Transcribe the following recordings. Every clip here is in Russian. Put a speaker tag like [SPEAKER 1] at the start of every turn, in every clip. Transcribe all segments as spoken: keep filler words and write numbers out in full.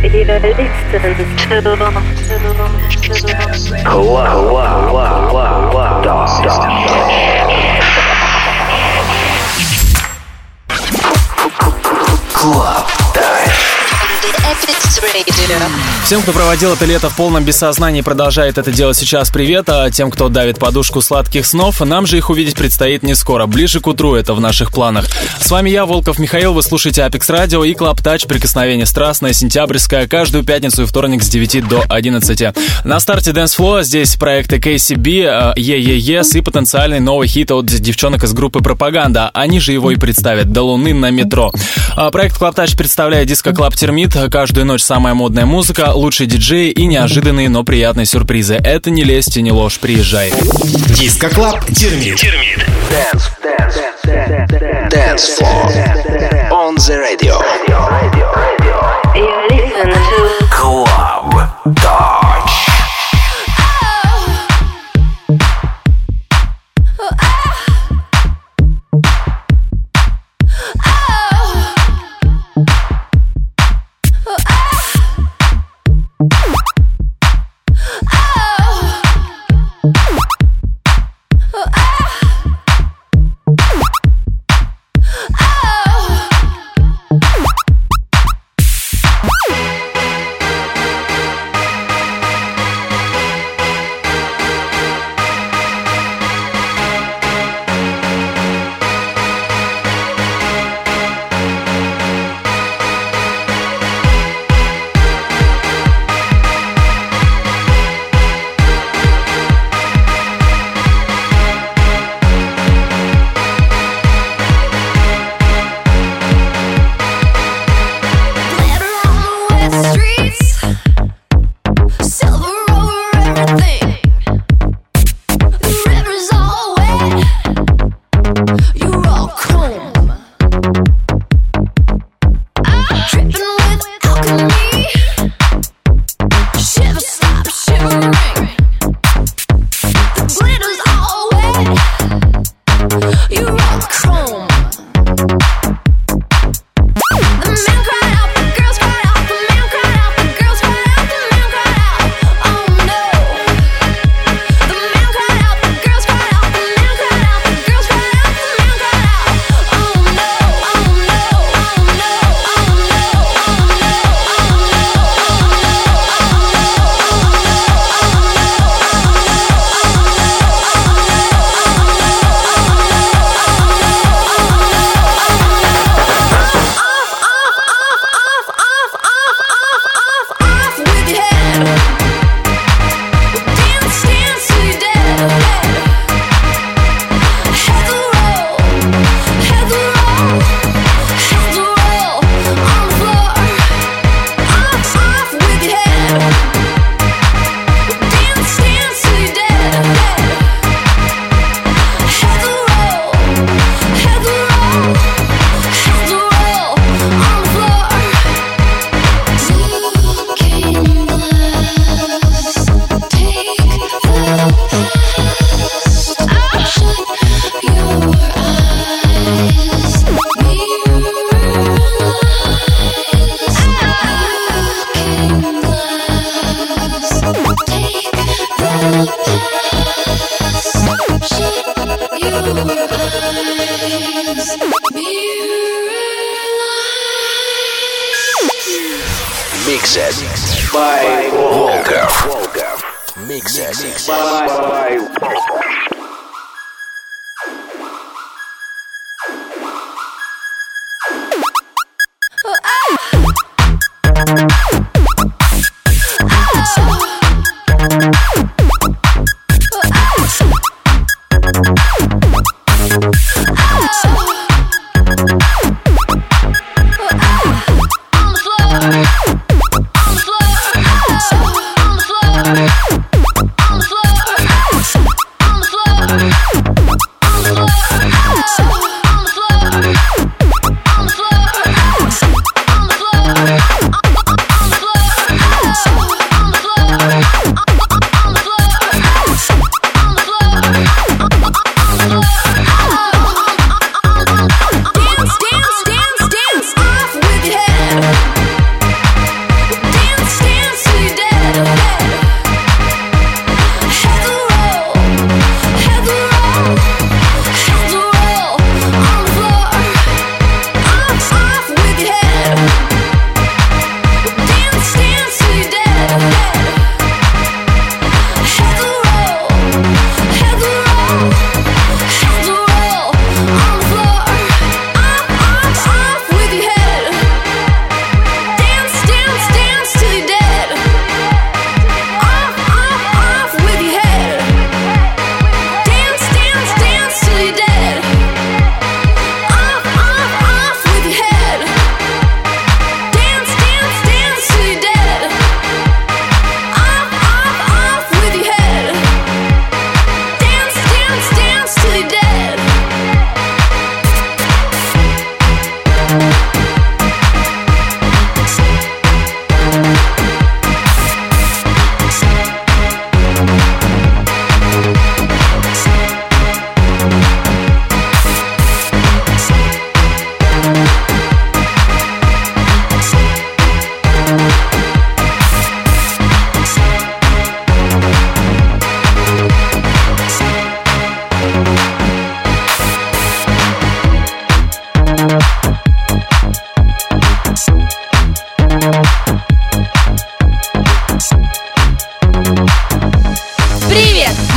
[SPEAKER 1] Всем, кто проводил это лето в полном бессознании и продолжает это делать сейчас, привет. А тем, кто давит подушку сладких снов, нам же их увидеть предстоит не скоро. Ближе к утру это в наших планах. С вами я, Волков Михаил, вы слушаете Apex Radio и Club Touch, прикосновение страстное, сентябрьское, каждую пятницу и вторник с девяти до одиннадцати. На старте Dance Floor здесь проекты кей си би, Е-Е-Ес и потенциальный новый хит от девчонок из группы Пропаганда. Они же его и представят «До луны на метро». Проект Club Touch представляет диско-клаб Термит. Каждую ночь самая модная музыка, лучшие диджеи и неожиданные, но приятные сюрпризы. Это не лесть и не ложь, приезжай.
[SPEAKER 2] Диско-клаб Термит. Термит. Dance, dance, dance, dance, dance floor on the radio.
[SPEAKER 3] You listen to
[SPEAKER 2] Club Touch. Mixed by Volkov. Mixed by Volkov.
[SPEAKER 4] On the floor.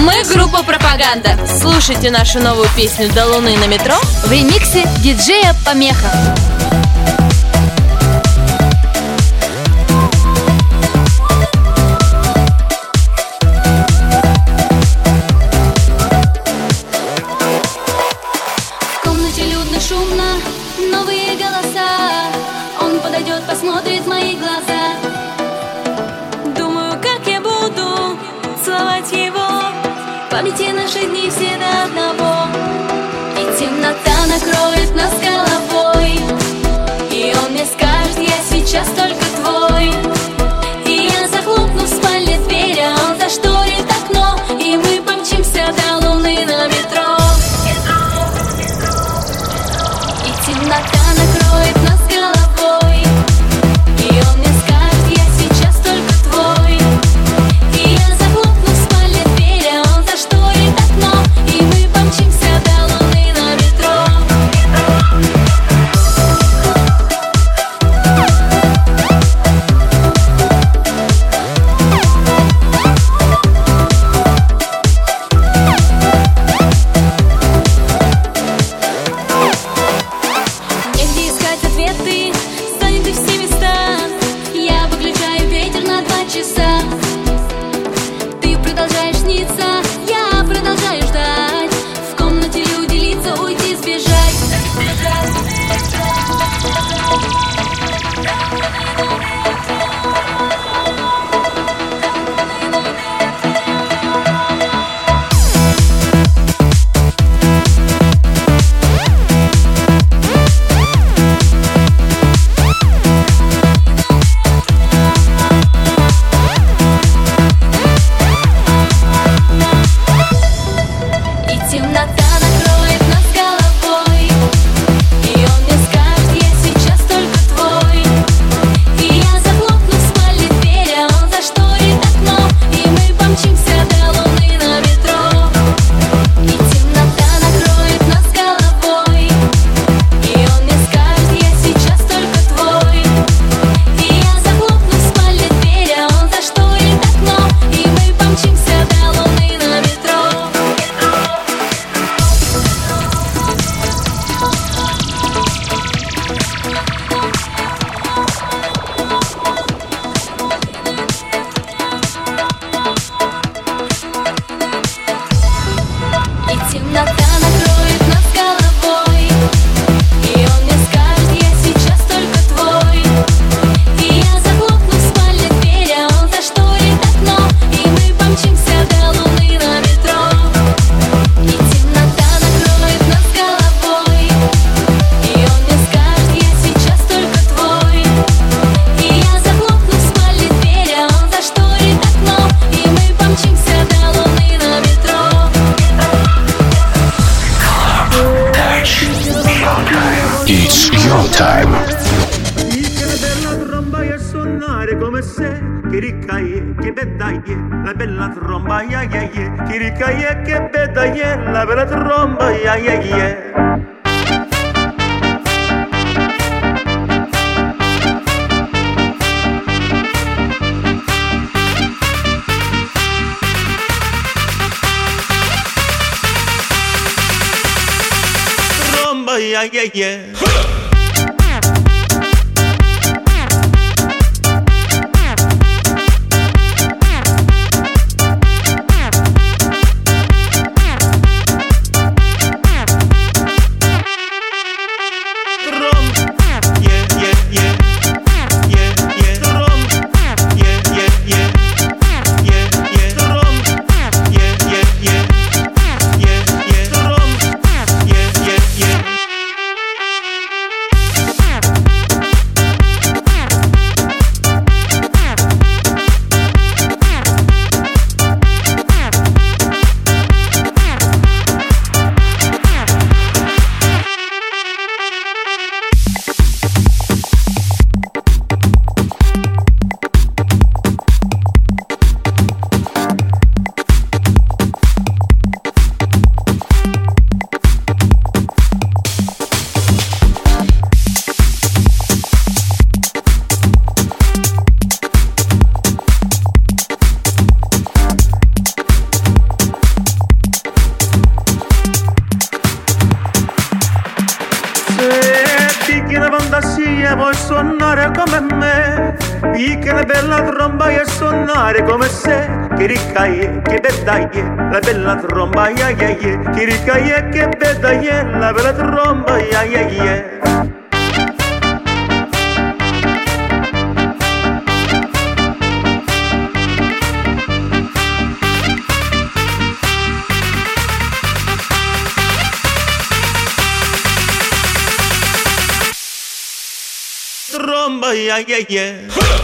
[SPEAKER 3] Мы группа «Пропаганда». Слушайте нашу новую песню «До луны на метро»
[SPEAKER 4] в ремиксе диджея Помеха.
[SPEAKER 5] В комнате людно, шумно, новые голоса. Он подойдет, посмотрит в мои глаза.
[SPEAKER 3] Думаю, как я буду целовать его.
[SPEAKER 5] В памяти наши дни все до одного. И темнота накроет нас головой. И он мне скажет: я сейчас только твой. И я захлопну в спальне дверь, а он зашторит окно. И мы помчимся до луны на метро. И темнота накроет нас головой. И он мне скажет: я сейчас только твой. И я захлопну в спальне дверь, а он зашторит окно. И мы помчимся до луны на метро. Негде искать ответы, заняты все места. Я выключаю ветер на два часа. Ты продолжаешь сниться, я продолжаю ждать. В комнате люди, лица, уйти, сбежать. И темнота накроет нас головой. И он мне скажет: я сейчас только твой. И я захлопну в спальне дверь, а он зашторит окно. И мы помчимся до луны на метро. И темнота накроет нас головой. И он мне скажет: я сейчас только твой. И я захлопну в спальне дверь, а он зашторит окно. И мы помчимся до луны на метро. И темнота накроет нас головой. И он мне скажет: я сейчас только твой. И я захлопну в спальне дверь, а он зашторит окно. И мы помчимся до луны на метро. И темнота накроет нас головой. И он мне скажет: я сейчас только твой. И я захлопну в спальне дверь, а он зашторит окно. И мы помчимся до луны на метро.
[SPEAKER 2] It's your time.
[SPEAKER 6] Come se chiricaie che bedaie la bella tromba ya ya ya chiricaie che bedaie la bella tromba ya ya ya. Tromba ya ya ya. sì che la bella tromba e suonare come se che ricca è, che bella è, la bella tromba, yeah, yeah, yeah. Che ricca è, che bella è, la bella tromba, yeah, yeah, yeah. Tromba, yeah, yeah, yeah.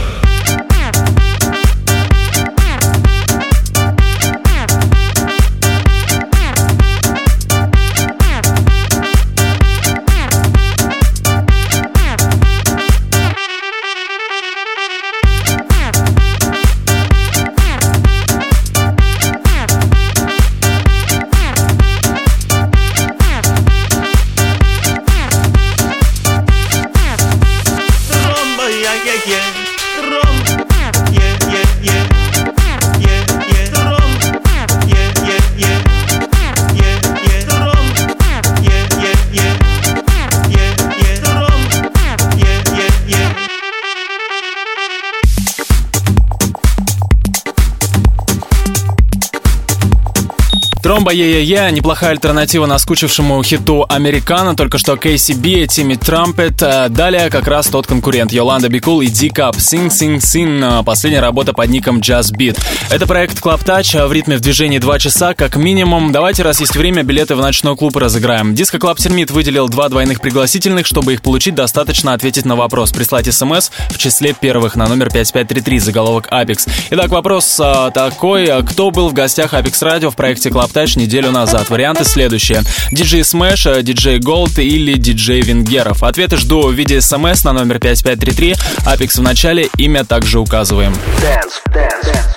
[SPEAKER 1] Тромба е-е-е, неплохая альтернатива наскучившему хиту «Американо», только что кей си би, Тимми Трампет. Далее как раз тот конкурент Yolanda Be Cool и D-Cup, Sing Sing Sing, последняя работа под ником Just Beat. Это проект Club Touch в ритме в движении два часа как минимум. Давайте, раз есть время, билеты в ночной клуб разыграем. Диско Клаб Термит выделил два двойных пригласительных. Чтобы их получить, достаточно ответить на вопрос. Прислать смс в числе первых на номер пять пять три три, заголовок Apex. Итак, вопрос а, такой. Кто был в гостях Apex Radio в проекте Club Touch неделю назад? Варианты следующие: диджей Smash, диджей Gold или диджей Венгеров. Ответы жду в виде смс на номер пять пять три три. Apex в начале, имя также указываем.
[SPEAKER 2] Dance, dance, dance.